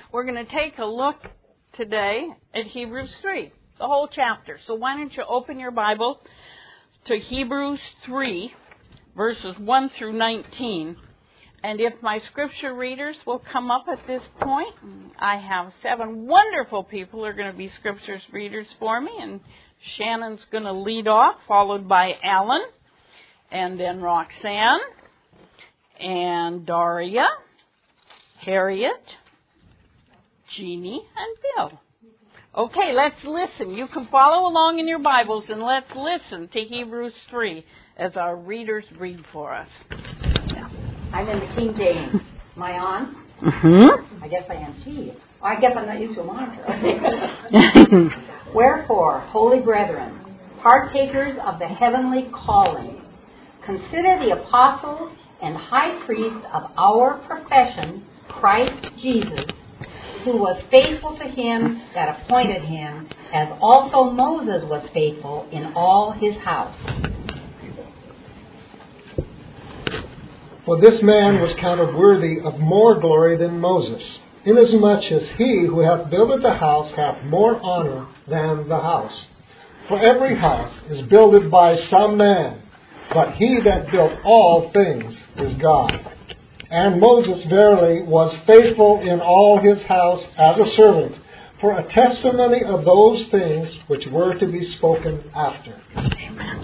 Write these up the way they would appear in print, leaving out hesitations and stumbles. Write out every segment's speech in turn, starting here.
We're going to take a look today at Hebrews 3, the whole chapter. So why don't you open your Bible to Hebrews 3, verses 1 through 19. And if my scripture readers will come up at this point, I have 7 wonderful people who are going to be scriptures readers for me. And Shannon's going to lead off, followed by Alan, and then Roxanne, and Daria, Harriet, Jeannie, and Bill. Okay, let's listen. You can follow along in your Bibles, and let's listen to Hebrews 3 as our readers read for us. I'm in the King James. Am I on? Mm-hmm. I guess I am. Gee, I guess I'm not used to a monitor. Wherefore, holy brethren, partakers of the heavenly calling, consider the apostle and high priest of our profession, Christ Jesus, who was faithful to him that appointed him, as also Moses was faithful in all his house. For this man was counted worthy of more glory than Moses, inasmuch as he who hath builded the house hath more honor than the house. For every house is builded by some man, but he that built all things is God. And Moses verily was faithful in all his house as a servant, for a testimony of those things which were to be spoken after. Amen.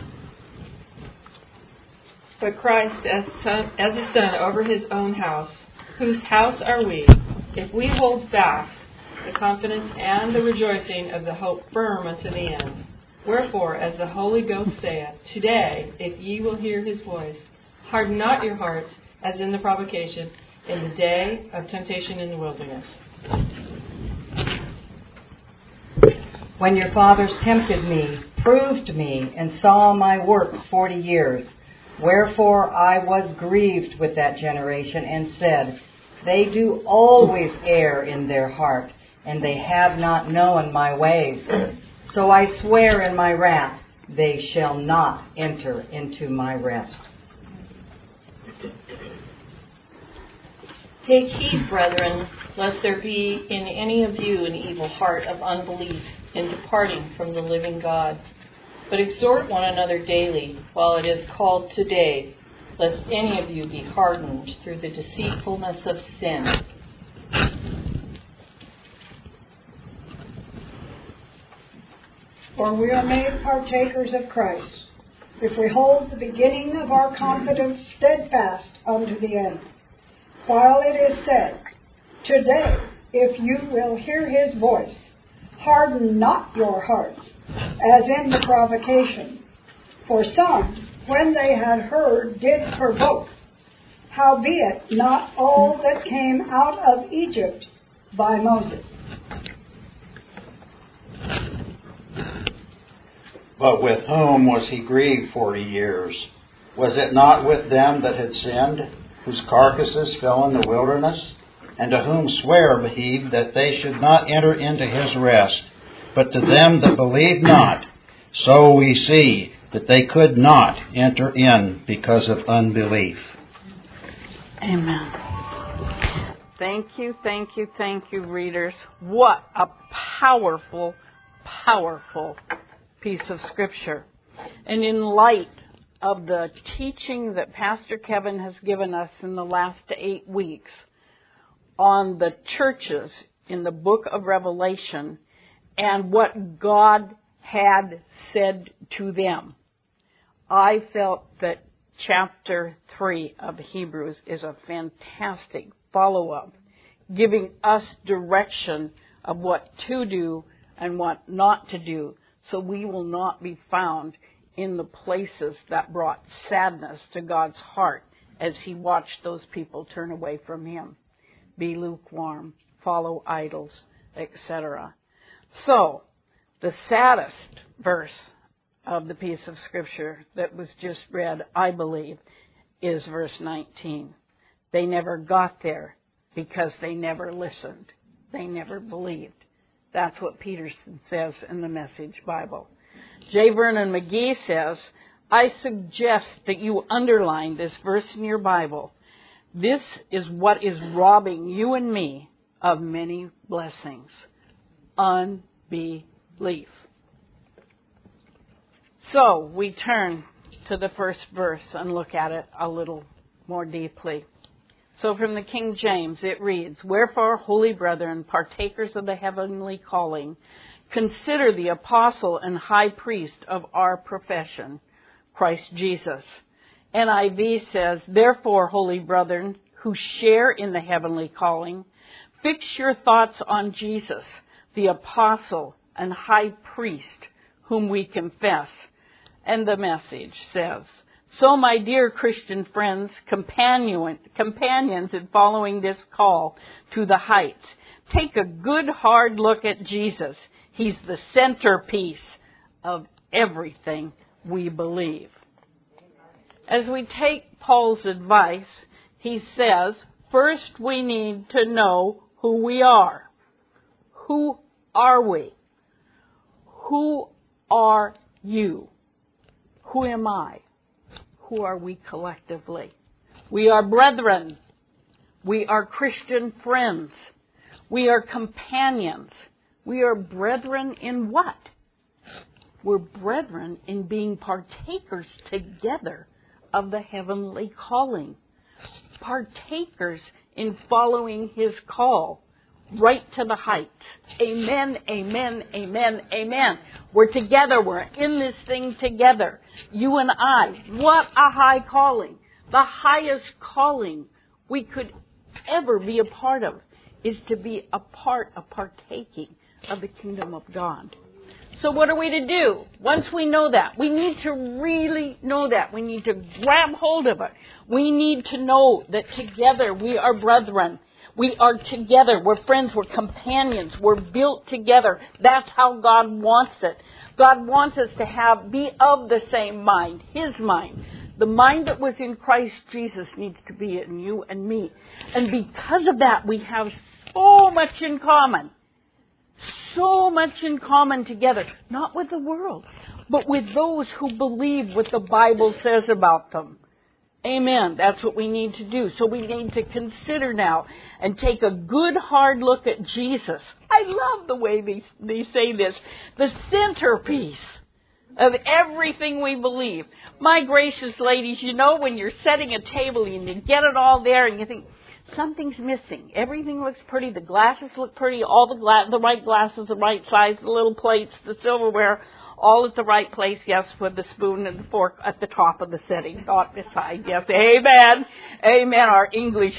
But Christ as a son over his own house, whose house are we, if we hold fast the confidence and the rejoicing of the hope firm unto the end. Wherefore, as the Holy Ghost saith, Today, if ye will hear his voice, harden not your hearts, as in the provocation, in the day of temptation in the wilderness. When your fathers tempted me, proved me, and saw my works 40 years, wherefore I was grieved with that generation, and said, They do always err in their heart, and they have not known my ways. So I swear in my wrath, they shall not enter into my rest. Take heed, brethren, lest there be in any of you an evil heart of unbelief in departing from the living God. But exhort one another daily, while it is called today, lest any of you be hardened through the deceitfulness of sin. For we are made partakers of Christ, if we hold the beginning of our confidence steadfast unto the end. While it is said, Today, if you will hear his voice, harden not your hearts, as in the provocation. For some, when they had heard, did provoke. Howbeit, not all that came out of Egypt by Moses. But with whom was he grieved 40 years? Was it not with them that had sinned, whose carcasses fell in the wilderness? And to whom sware he that they should not enter into his rest? But to them that believed not, so we see that they could not enter in because of unbelief. Amen. Thank you, readers. What a powerful, powerful piece of Scripture. And in light of the teaching that Pastor Kevin has given us in the last 8 weeks on the churches in the book of Revelation and what God had said to them, I felt that chapter 3 of Hebrews is a fantastic follow-up, giving us direction of what to do and what not to do, so we will not be found in the places that brought sadness to God's heart as he watched those people turn away from him. Be lukewarm, follow idols, etc. So, the saddest verse of the piece of Scripture that was just read, I believe, is verse 19. They never got there because they never listened. They never believed. That's what Peterson says in the Message Bible. J. Vernon McGee says, I suggest that you underline this verse in your Bible. This is what is robbing you and me of many blessings. Unbelief. So we turn to the first verse and look at it a little more deeply. So from the King James it reads, "Wherefore, holy brethren, partakers of the heavenly calling, consider the apostle and high priest of our profession, Christ Jesus." NIV says, "Therefore, holy brethren, who share in the heavenly calling, fix your thoughts on Jesus, the apostle and high priest, whom we confess." And the Message says, "So, my dear Christian friends, companions in following this call to the heights, take a good hard look at Jesus. He's the centerpiece of everything we believe." As we take Paul's advice, he says, first we need to know who we are. Who are we? Who are you? Who am I? Who are we collectively? We are brethren. We are Christian friends. We are companions. We are brethren in what? We're brethren in being partakers together of the heavenly calling. Partakers in following His call right to the heights. Amen, amen, amen, amen. We're together. We're in this thing together. You and I. What a high calling. The highest calling we could ever be a part of is to be a part of partaking of the kingdom of God. So what are we to do? Once we know that, we need to really know that. We need to grab hold of it. We need to know that together we are brethren. We are together. We're friends. We're companions. We're built together. That's how God wants it. God wants us to be of the same mind, His mind. The mind that was in Christ Jesus needs to be in you and me. And because of that, we have so much in common. So much in common together. Not with the world, but with those who believe what the Bible says about them. Amen. That's what we need to do. So we need to consider now and take a good hard look at Jesus. I love the way they say this. The centerpiece of everything we believe. My gracious ladies, you know when you're setting a table and you get it all there and you think, something's missing. Everything looks pretty. The glasses look pretty. All the right glasses, the right size, the little plates, the silverware, all at the right place. Yes, with the spoon and the fork at the top of the setting, not beside. Yes, amen. Amen. Our English,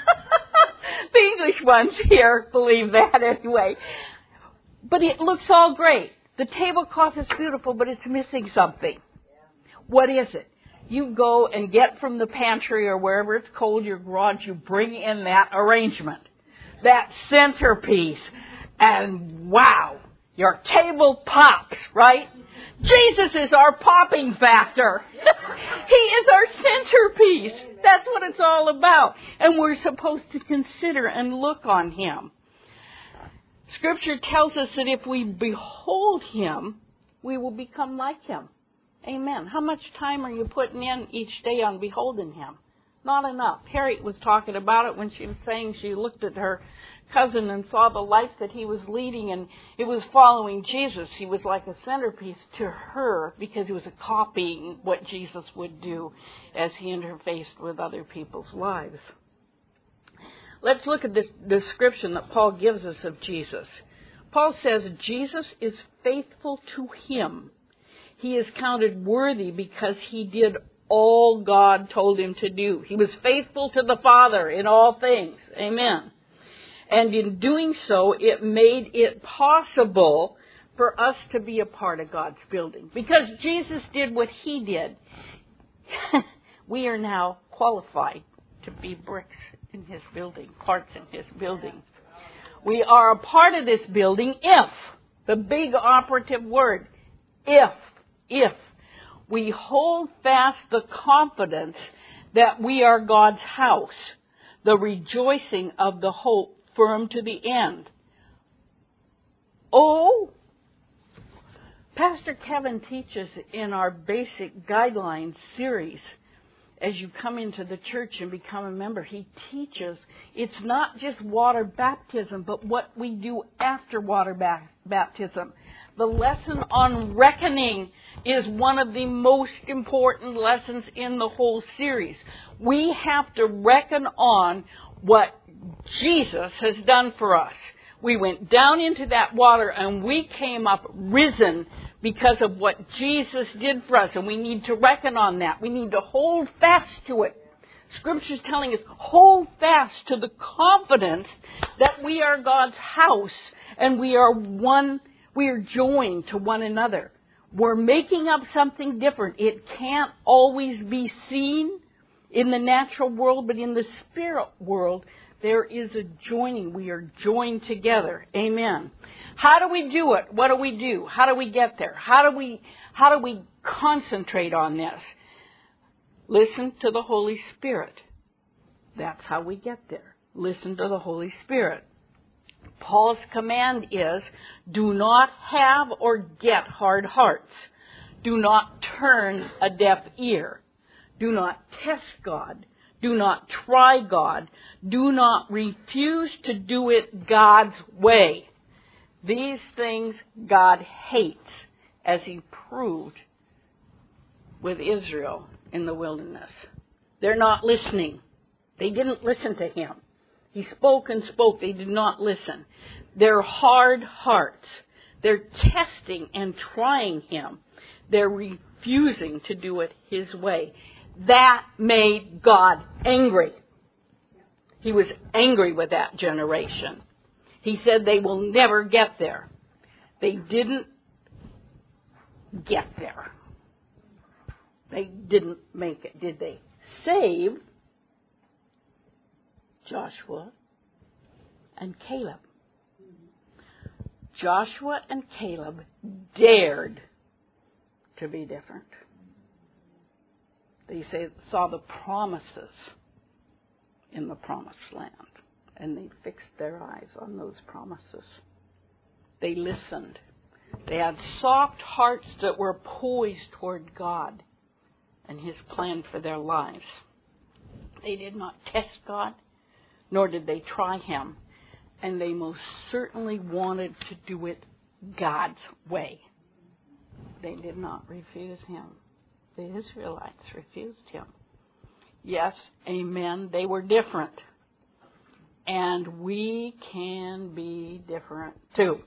the English ones here believe that anyway. But it looks all great. The tablecloth is beautiful, but it's missing something. What is it? You go and get from the pantry or wherever it's cold, your garage, you bring in that arrangement, that centerpiece, and wow, your table pops, right? Jesus is our popping factor. He is our centerpiece. That's what it's all about. And we're supposed to consider and look on Him. Scripture tells us that if we behold Him, we will become like Him. Amen. How much time are you putting in each day on beholding Him? Not enough. Harriet was talking about it when she was saying she looked at her cousin and saw the life that he was leading, and it was following Jesus. He was like a centerpiece to her because he was copying what Jesus would do as he interfaced with other people's lives. Let's look at this description that Paul gives us of Jesus. Paul says Jesus is faithful to Him. He is counted worthy because He did all God told Him to do. He was faithful to the Father in all things. Amen. And in doing so, it made it possible for us to be a part of God's building. Because Jesus did what He did, we are now qualified to be bricks in His building, parts in His building. We are a part of this building if, the big operative word, if we hold fast the confidence that we are God's house, the rejoicing of the hope firm to the end. Oh, Pastor Kevin teaches in our basic guidelines series as you come into the church and become a member, He teaches it's not just water baptism, but what we do after water baptism. The lesson on reckoning is one of the most important lessons in the whole series. We have to reckon on what Jesus has done for us. We went down into that water and we came up risen because of what Jesus did for us. And we need to reckon on that. We need to hold fast to it. Scripture's telling us, hold fast to the confidence that we are God's house and we are joined to one another. We're making up something different. It can't always be seen in the natural world, but in the spirit world, there is a joining. We are joined together. Amen. How do we do it? What do we do? How do we get there? How do we concentrate on this? Listen to the Holy Spirit. That's how we get there. Listen to the Holy Spirit. Paul's command is, do not have or get hard hearts. Do not turn a deaf ear. Do not test God. Do not try God. Do not refuse to do it God's way. These things God hates, as He proved with Israel in the wilderness. They're not listening. They didn't listen to Him. He spoke and spoke. They did not listen. They're hard hearts. They're testing and trying Him. They're refusing to do it His way. That made God angry. He was angry with that generation. He said they will never get there. They didn't get there. They didn't make it, did they? Save Joshua and Caleb. Joshua and Caleb dared to be different. They saw the promises in the promised land, and they fixed their eyes on those promises. They listened. They had soft hearts that were poised toward God and His plan for their lives. They did not test God, nor did they try Him, and they most certainly wanted to do it God's way. They did not refuse Him. The Israelites refused Him. Yes, amen, they were different. And we can be different too.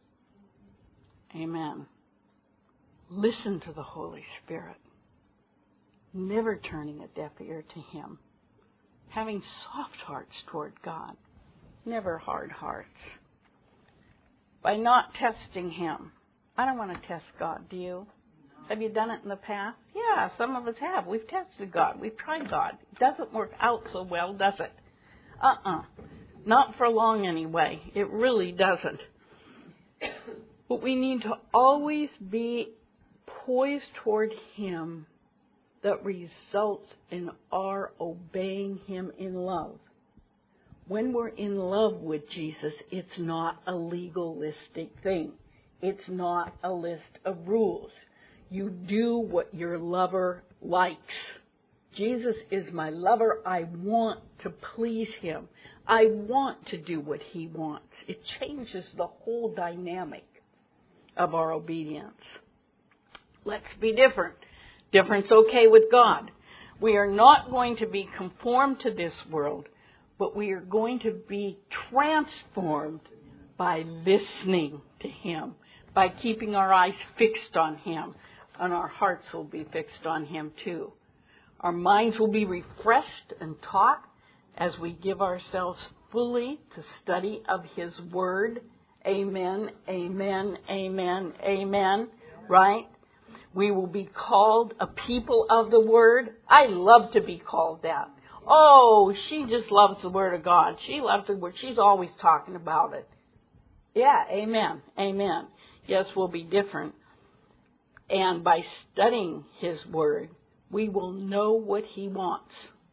Amen. Listen to the Holy Spirit. Never turning a deaf ear to Him. Having soft hearts toward God. Never hard hearts. By not testing Him. I don't want to test God, do you? Have you done it in the past? Yeah, some of us have. We've tested God. We've tried God. It doesn't work out so well, does it? Not for long anyway. It really doesn't. But we need to always be poised toward Him that results in our obeying Him in love. When we're in love with Jesus, it's not a legalistic thing. It's not a list of rules. You do what your lover likes. Jesus is my lover. I want to please Him. I want to do what He wants. It changes the whole dynamic of our obedience. Let's be different. Different's okay with God. We are not going to be conformed to this world, but we are going to be transformed by listening to Him, by keeping our eyes fixed on Him, and our hearts will be fixed on Him too. Our minds will be refreshed and taught as we give ourselves fully to study of His Word. Amen, amen, amen, amen. Right? We will be called a people of the Word. I love to be called that. Oh, she just loves the Word of God. She loves the Word. She's always talking about it. Yeah, amen, amen. Yes, we'll be different. And by studying His Word, we will know what He wants.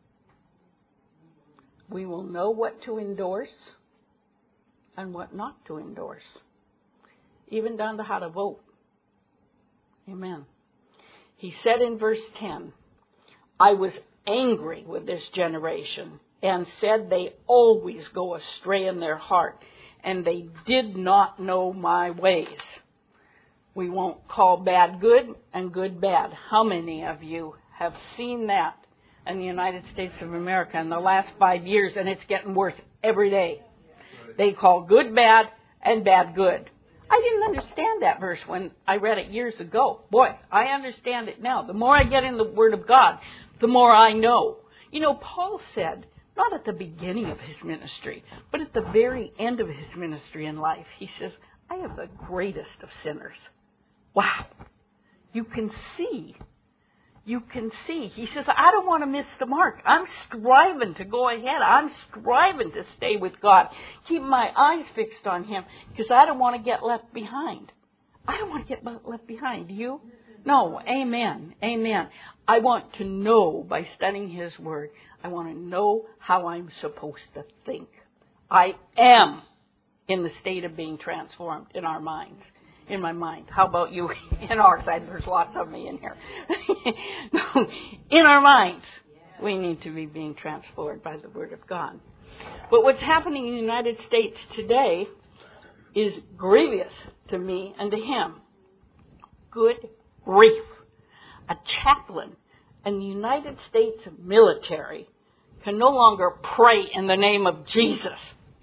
We will know what to endorse and what not to endorse. Even down to how to vote. Amen. He said in verse 10, I was angry with this generation and said they always go astray in their heart, and they did not know my ways. We won't call bad good and good bad. How many of you have seen that in the United States of America in the last 5 years, and it's getting worse every day? They call good bad and bad good. I didn't understand that verse when I read it years ago. Boy, I understand it now. The more I get in the Word of God, the more I know. You know, Paul said, not at the beginning of his ministry, but at the very end of his ministry in life, he says, I am the greatest of sinners. Wow. You can see. He says, I don't want to miss the mark. I'm striving to go ahead. I'm striving to stay with God. Keep my eyes fixed on Him because I don't want to get left behind. I don't want to get left behind. Do you? No. Amen. Amen. I want to know by studying His Word. I want to know how I'm supposed to think. I am in the state of being transformed in our minds. In my mind. How about you? In our side, there's lots of me in here. In our minds, we need to be being transformed by the Word of God. But what's happening in the United States today is grievous to me and to him. Good grief. A chaplain in the United States military can no longer pray in the name of Jesus.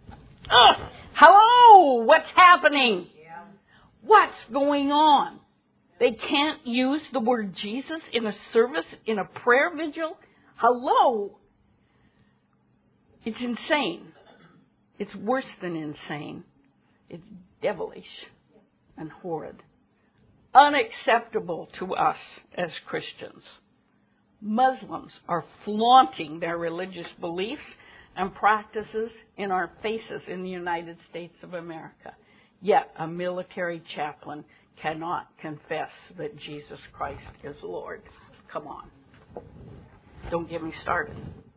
Hello! What's happening? What's going on? They can't use the word Jesus in a service, in a prayer vigil? Hello? It's insane. It's worse than insane. It's devilish and horrid. Unacceptable to us as Christians. Muslims are flaunting their religious beliefs and practices in our faces in the United States of America. Yet a military chaplain cannot confess that Jesus Christ is Lord. Come on. Don't get me started.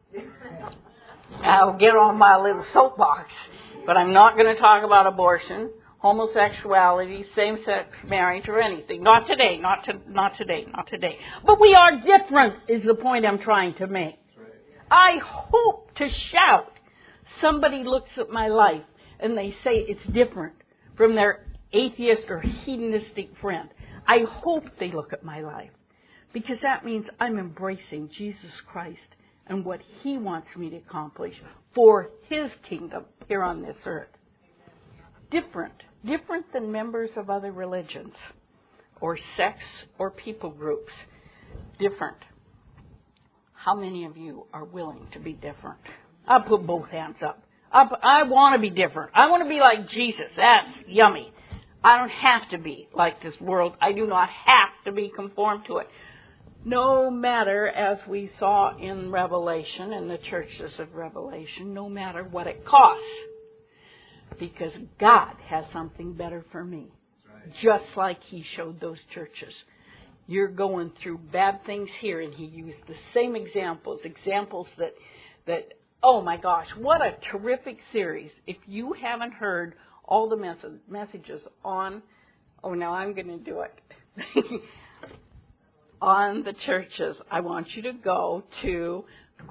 I'll get on my little soapbox, but I'm not going to talk about abortion, homosexuality, same-sex marriage, or anything. Not today, not today. But we are different, is the point I'm trying to make. I hope to shout. Somebody looks at my life and they say it's different from their atheist or hedonistic friend. I hope they look at my life, because that means I'm embracing Jesus Christ and what He wants me to accomplish for His kingdom here on this earth. Different than members of other religions or sects or people groups. Different. How many of you are willing to be different? I'll put both hands up. I want to be different. I want to be like Jesus. That's yummy. I don't have to be like this world. I do not have to be conformed to it. No matter, as we saw in Revelation, in the churches of Revelation, no matter what it costs. Because God has something better for me. Just like He showed those churches. You're going through bad things here, and He used the same examples that oh my gosh, what a terrific series. If you haven't heard all the messages on, now I'm going to do it, on the churches, I want you to go to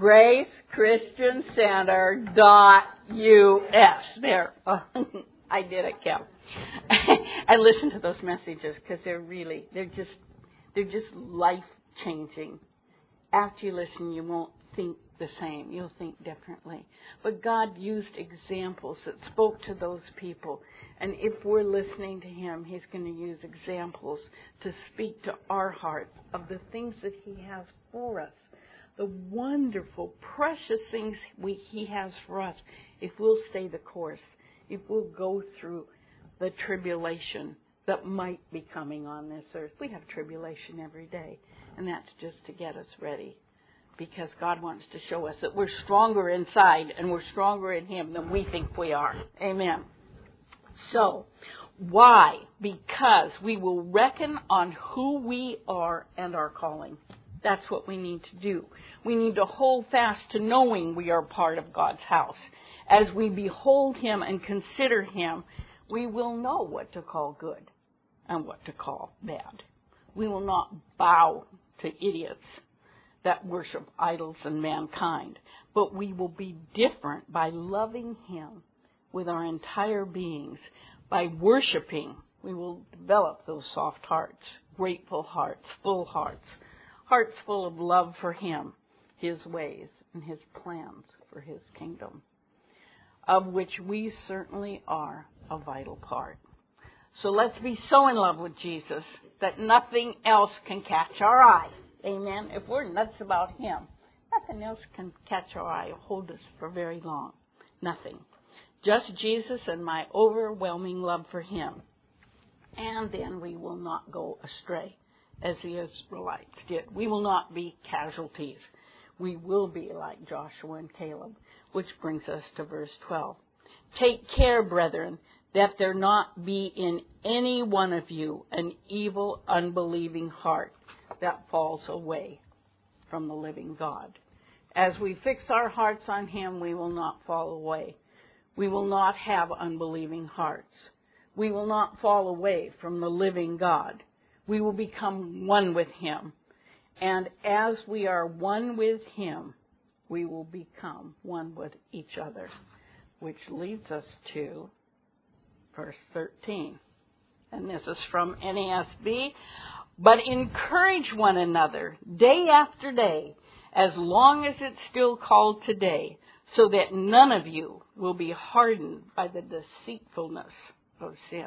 gracechristiancenter.us. There. I did it, Kim. And listen to those messages, because they're just life-changing. After you listen, you won't think the same. You'll think differently. But God used examples that spoke to those people. And if we're listening to Him, He's going to use examples to speak to our hearts of the things that He has for us. The wonderful, precious things He has for us if we'll stay the course. If we'll go through the tribulation that might be coming on this earth. We have tribulation every day. And that's just to get us ready. Because God wants to show us that we're stronger inside and we're stronger in Him than we think we are. Amen. So, why? Because we will reckon on who we are and our calling. That's what we need to do. We need to hold fast to knowing we are part of God's house. As we behold Him and consider Him, we will know what to call good and what to call bad. We will not bow to idiots that worship idols and mankind. But we will be different by loving Him with our entire beings. By worshiping, we will develop those soft hearts, grateful hearts, hearts full of love for Him, His ways, and His plans for His kingdom, of which we certainly are a vital part. So let's be so in love with Jesus that nothing else can catch our eye. Amen. If we're nuts about Him, nothing else can catch our eye or hold us for very long. Nothing. Just Jesus and my overwhelming love for Him. And then we will not go astray as the Israelites did. We will not be casualties. We will be like Joshua and Caleb, which brings us to verse 12. Take care, brethren, that there not be in any one of you an evil, unbelieving heart that falls away from the living God. As we fix our hearts on Him, we will not fall away. We will not have unbelieving hearts. We will not fall away from the living God. We will become one with Him. And as we are one with Him, we will become one with each other. Which leads us to verse 13. And this is from NASB. But encourage one another day after day, as long as it's still called today, so that none of you will be hardened by the deceitfulness of sin.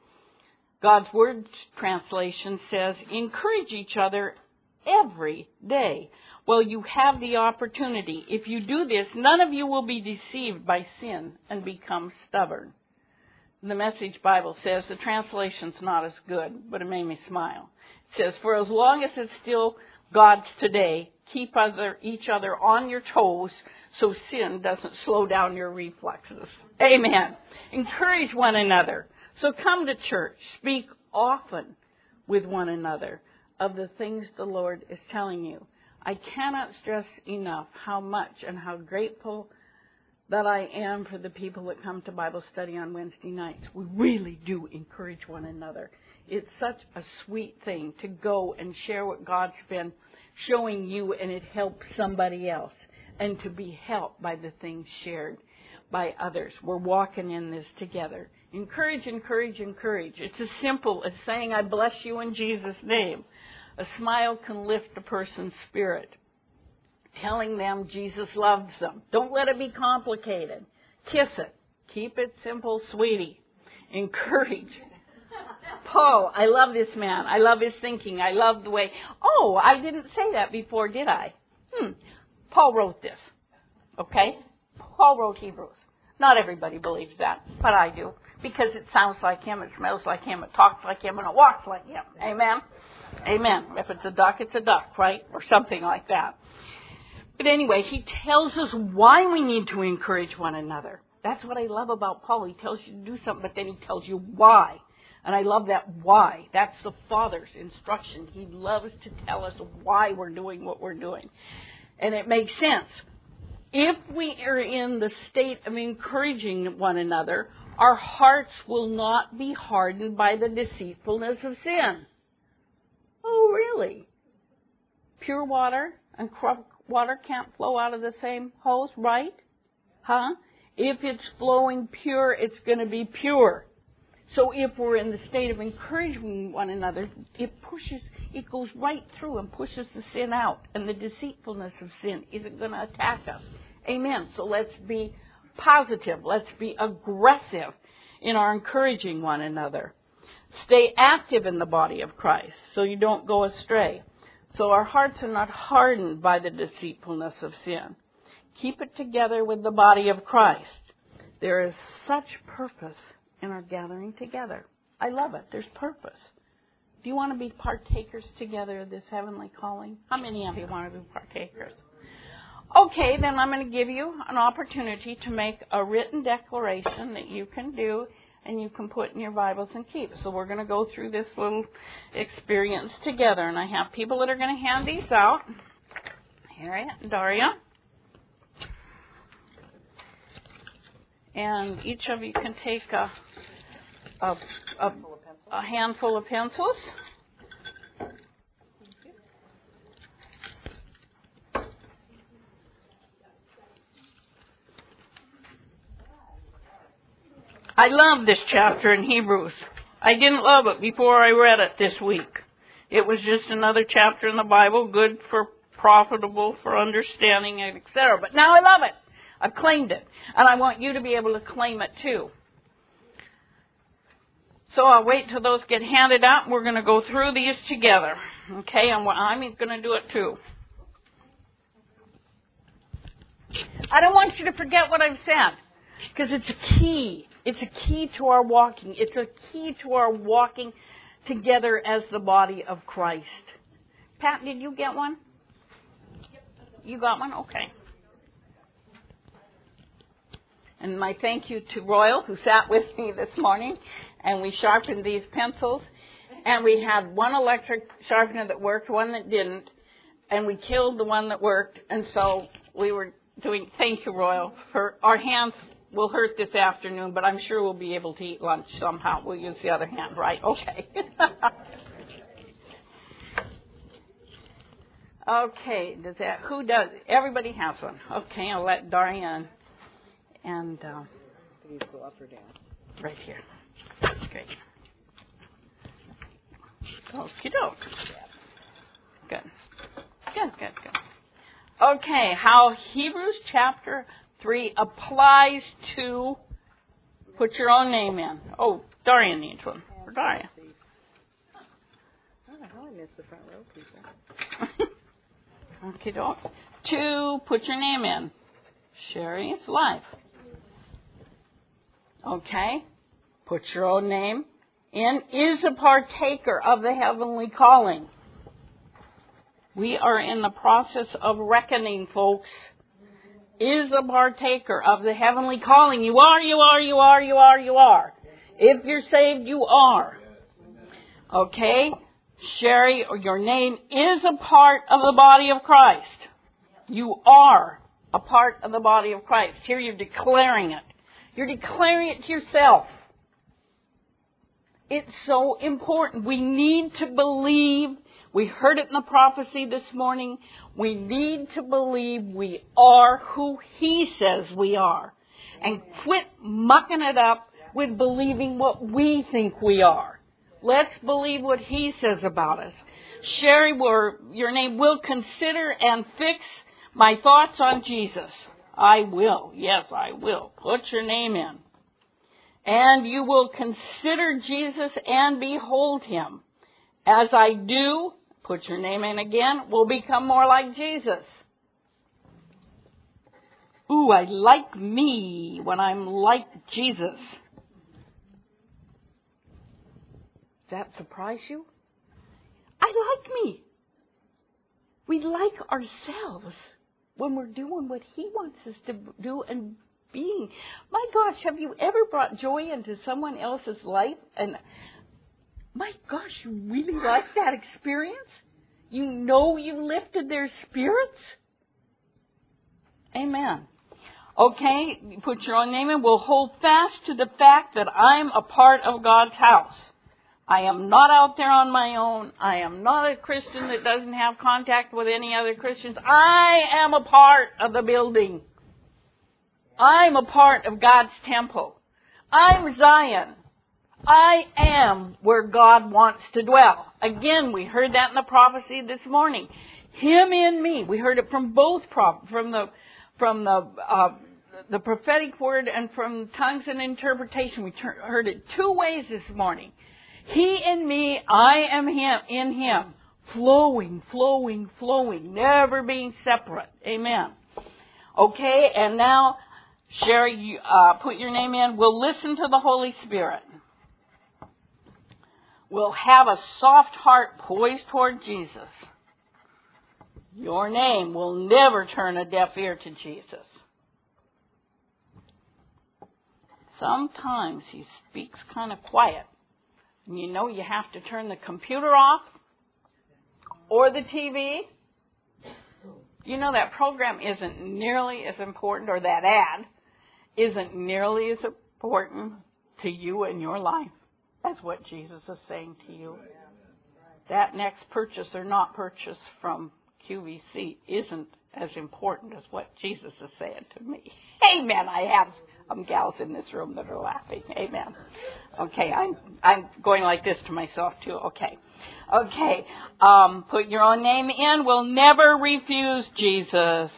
God's Word translation says, encourage each other every day while you have the opportunity. If you do this, none of you will be deceived by sin and become stubborn. The Message Bible says, the translation's not as good, but it made me smile. It says, for as long as it's still God's today, keep each other on your toes so sin doesn't slow down your reflexes. Amen. Encourage one another. So come to church. Speak often with one another of the things the Lord is telling you. I cannot stress enough how much and how grateful that I am for the people that come to Bible study on Wednesday nights. We really do encourage one another. It's such a sweet thing to go and share what God's been showing you, and it helps somebody else, and to be helped by the things shared by others. We're walking in this together. Encourage, encourage, encourage. It's as simple as saying, I bless you in Jesus' name. A smile can lift a person's spirit. Telling them Jesus loves them. Don't let it be complicated. Kiss it. Keep it simple, sweetie. Encourage. Paul, I love this man. I love his thinking. I love the way. Oh, I didn't say that before, did I? Paul wrote this. Okay? Paul wrote Hebrews. Not everybody believes that, but I do. Because it sounds like him, it smells like him, it talks like him, and it walks like him. Amen? Amen. If it's a duck, right? Or something like that. But anyway, he tells us why we need to encourage one another. That's what I love about Paul. He tells you to do something, but then he tells you why. And I love that why. That's the Father's instruction. He loves to tell us why we're doing what we're doing. And it makes sense. If we are in the state of encouraging one another, our hearts will not be hardened by the deceitfulness of sin. Oh, really? Pure water and corrupt water can't flow out of the same hose, right? Huh? If it's flowing pure, it's going to be pure. So if we're in the state of encouraging one another, it goes right through and pushes the sin out. And the deceitfulness of sin isn't going to attack us. Amen. So let's be positive. Let's be aggressive in our encouraging one another. Stay active in the body of Christ so you don't go astray. So our hearts are not hardened by the deceitfulness of sin. Keep it together with the body of Christ. There is such purpose in our gathering together. I love it. There's purpose. Do you want to be partakers together of this heavenly calling? How many of you want to be partakers? Okay, then I'm going to give you an opportunity to make a written declaration that you can do and you can put in your Bibles and keep. So we're going to go through this little experience together. And I have people that are going to hand these out. Harriet and Daria. And each of you can take a handful of pencils. I love this chapter in Hebrews. I didn't love it before I read it this week. It was just another chapter in the Bible, good for profitable for understanding it, etc. But now I love it. I've claimed it. And I want you to be able to claim it too. So I'll wait till those get handed out, and we're going to go through these together. Okay? And I'm going to do it too. I don't want you to forget what I've said, because it's a key. It's a key to our walking. It's a key to our walking together as the body of Christ. Pat, did you get one? You got one? Okay. And my thank you to Royal, who sat with me this morning, and we sharpened these pencils. And we had one electric sharpener that worked, one that didn't, and we killed the one that worked. And so we were doing, thank you, Royal, for our hands will hurt this afternoon, but I'm sure we'll be able to eat lunch somehow. We'll use the other hand, right? Okay. Okay, who does? Everybody has one. Okay, I'll let Darian and you go up or down? Right here. Okay. Okie doke. Good. Okay, how Hebrews chapter 3 applies to, put your own name in. Oh, Darian needs one. For Darian. I don't know how I missed the front row people. Okie doke. 2, put your name in. Sherry's life. Okay. Put your own name in. Is a partaker of the heavenly calling. We are in the process of reckoning, folks. Is a partaker of the heavenly calling. You are. If you're saved, you are. Okay? Sherry, or your name is a part of the body of Christ. You are a part of the body of Christ. Here you're declaring it. You're declaring it to yourself. It's so important. We need to believe. We heard it in the prophecy this morning. We need to believe we are who He says we are. And quit mucking it up with believing what we think we are. Let's believe what He says about us. Sherry, your name will consider and fix my thoughts on Jesus. I will. Yes, I will. Put your name in. And you will consider Jesus and behold Him. As I do, put your name in again, will become more like Jesus. Ooh, I like me when I'm like Jesus. Does that surprise you? I like me. We like ourselves when we're doing what He wants us to do and being. My gosh, have you ever brought joy into someone else's life? And my gosh, you really like that experience? You know you lifted their spirits? Amen. Okay, put your own name in. We'll hold fast to the fact that I'm a part of God's house. I am not out there on my own. I am not a Christian that doesn't have contact with any other Christians. I am a part of the building. I'm a part of God's temple. I'm Zion. I am where God wants to dwell. Again, we heard that in the prophecy this morning. Him in me. We heard it from both from the prophetic word and from tongues and interpretation. We heard it two ways this morning. He in me, I am Him in Him. Flowing, flowing, flowing. Never being separate. Amen. Okay, and now, Sherry, you, put your name in. We'll listen to the Holy Spirit. We'll have a soft heart poised toward Jesus. Your name will never turn a deaf ear to Jesus. Sometimes He speaks kind of quiet. And you know you have to turn the computer off or the TV. You know that program isn't nearly as important, or that ad isn't nearly as important to you in your life as what Jesus is saying to you. That next purchase or not purchase from QVC isn't as important as what Jesus is saying to me. Amen. I have gals in this room that are laughing. Amen. Okay, I'm going like this to myself too. Okay. Put your own name in. We'll never refuse Jesus.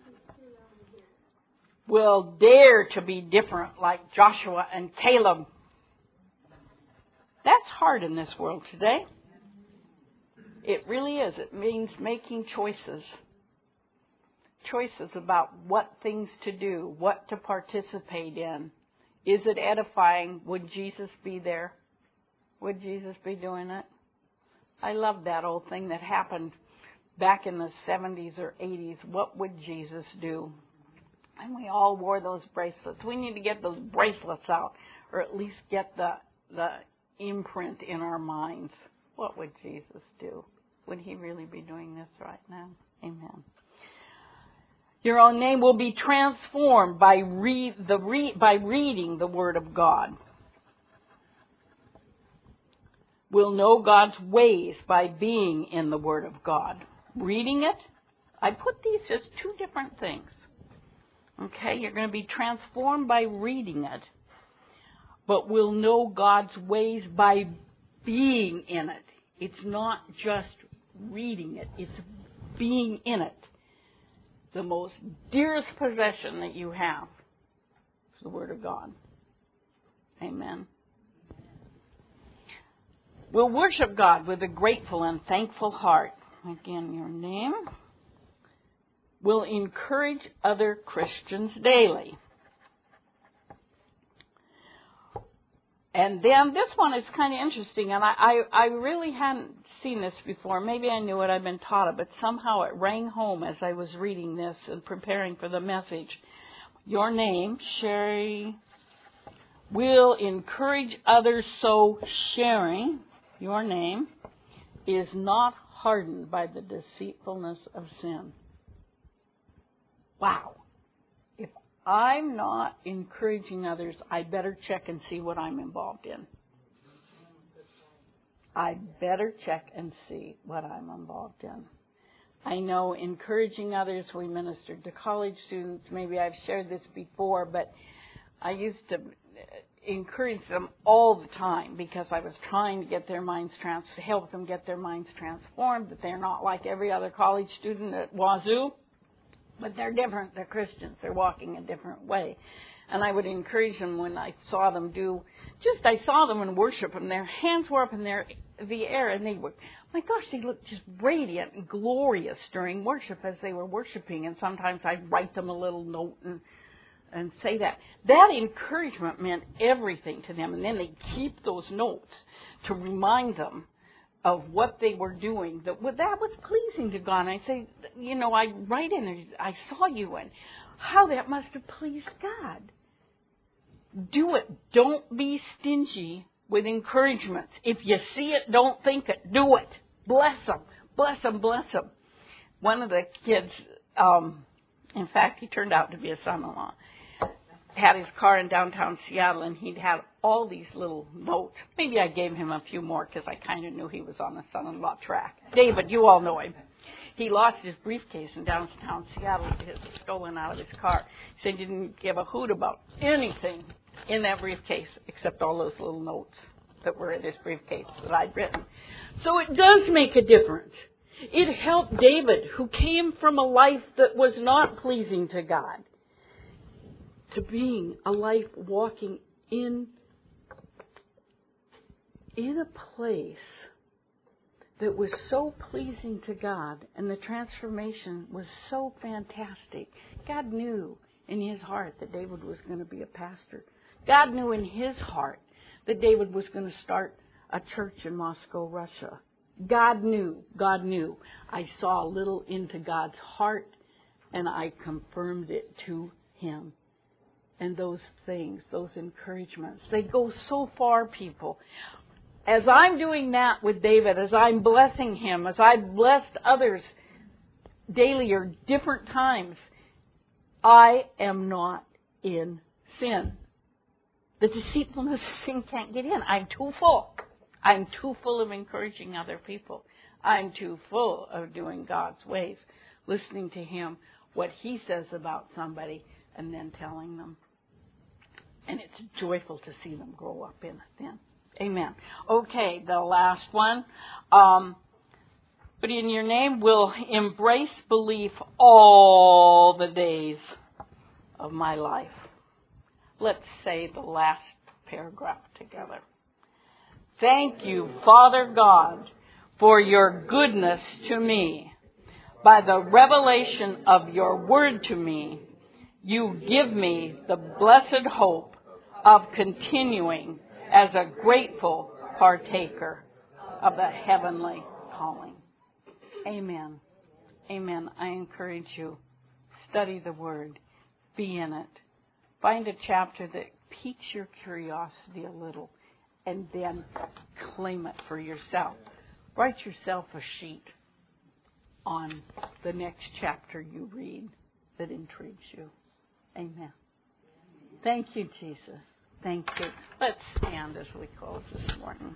We'll dare to be different like Joshua and Caleb. That's hard in this world today. It really is. It means making choices. Choices about what things to do, what to participate in. Is it edifying? Would Jesus be there? Would Jesus be doing it? I love that old thing that happened back in the 70s or 80s. What would Jesus do? And we all wore those bracelets. We need to get those bracelets out, or at least get the imprint in our minds. What would Jesus do? Would he really be doing this right now? Amen. Your own name will be transformed by reading the Word of God. We'll know God's ways by being in the Word of God. Reading it, I put these as two different things. Okay, you're going to be transformed by reading it. But we'll know God's ways by being in it. It's not just reading it, it's being in it. The most dearest possession that you have is the Word of God. Amen. We'll worship God with a grateful and thankful heart. Again, your name. We'll encourage other Christians daily. And then this one is kind of interesting, and I really hadn't seen this before. Maybe I knew it, I've been taught it, but somehow it rang home as I was reading this and preparing for the message. Your name, Sherry, will encourage others, so sharing your name is not hardened by the deceitfulness of sin. Wow. If I'm not encouraging others, I better check and see what I'm involved in. I better check and see what I'm involved in. I know encouraging others, we ministered to college students. Maybe I've shared this before, but I used to encourage them all the time because I was trying to get their minds help them get their minds transformed, that they're not like every other college student at Wazoo. But they're different. They're Christians. They're walking a different way. And I would encourage them when I saw them I saw them in worship, and their hands were up in the air, and they were, my gosh, they looked just radiant and glorious during worship as they were worshiping. And sometimes I'd write them a little note and say that. That encouragement meant everything to them. And then they'd keep those notes to remind them of what they were doing, that was pleasing to God. And I say, I write in there, I saw you, and how that must have pleased God. Do it. Don't be stingy with encouragement. If you see it, don't think it. Do it. Bless them. Bless them. Bless them. One of the kids, in fact, he turned out to be a son-in-law, had his car in downtown Seattle, and he'd had all these little notes. Maybe I gave him a few more because I kind of knew he was on the son-in-law track. David, you all know him. He lost his briefcase in downtown Seattle. It was stolen out of his car. He said he didn't give a hoot about anything in that briefcase except all those little notes that were in his briefcase that I'd written. So it does make a difference. It helped David, who came from a life that was not pleasing to God, to being a life walking in a place that was so pleasing to God, and the transformation was so fantastic. God knew in his heart that David was going to be a pastor. God knew in his heart that David was going to start a church in Moscow, Russia. God knew. I saw a little into God's heart, and I confirmed it to him. And those things, those encouragements, they go so far, people. As I'm doing that with David, as I'm blessing him, as I've blessed others daily or different times, I am not in sin. The deceitfulness of sin can't get in. I'm too full. I'm too full of encouraging other people. I'm too full of doing God's ways, listening to him, what he says about somebody, and then telling them. And it's joyful to see them grow up in it then. Amen. Okay, the last one. But in your name we'll embrace belief all the days of my life. Let's say the last paragraph together. Thank you, Father God, for your goodness to me. By the revelation of your word to me, you give me the blessed hope of continuing as a grateful partaker of the heavenly calling. Amen. Amen. I encourage you, study the Word. Be in it. Find a chapter that piques your curiosity a little, and then claim it for yourself. Write yourself a sheet on the next chapter you read that intrigues you. Amen. Thank you, Jesus. Thank you. Let's stand as we close this morning.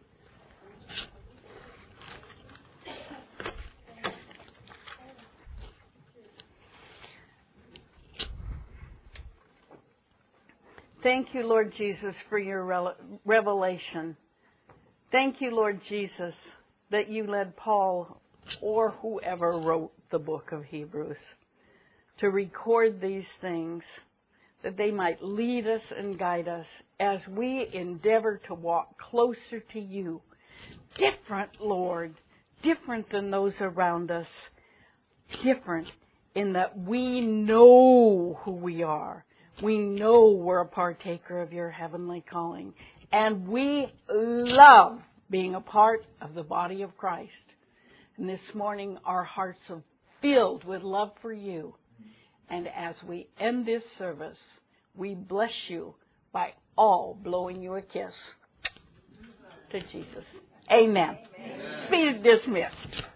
Thank you, Lord Jesus, for your revelation. Thank you, Lord Jesus, that you led Paul or whoever wrote the book of Hebrews to record these things, that they might lead us and guide us as we endeavor to walk closer to you. Different, Lord, different than those around us. Different in that we know who we are. We know we're a partaker of your heavenly calling. And we love being a part of the body of Christ. And this morning our hearts are filled with love for you. And as we end this service, we bless you by all blowing you a kiss to Jesus. Amen. Be dismissed.